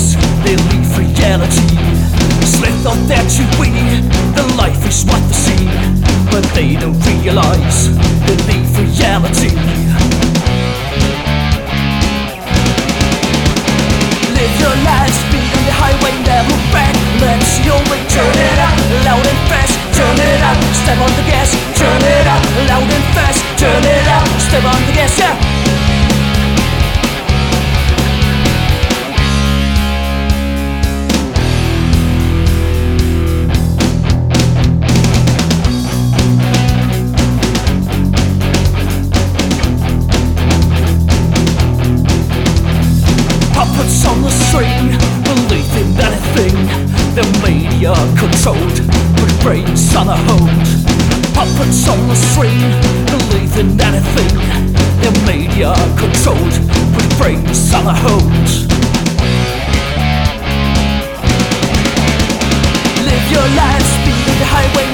lies, they leave reality. Slip thought that you win, the life is what they see, but they don't realize they leave reality. Live your life, speed on the highway, never back. Let's your way, turn it up, loud and fast, turn it up. Step on the gas, turn it up, loud and fast, turn it up. Step on the gas, yeah. Puppets on the string, believe in anything. The media controlled, but brains on a hold. Puppets on the string, believe in anything. The media controlled, but brains on a hold. Live your life, speed on the highway,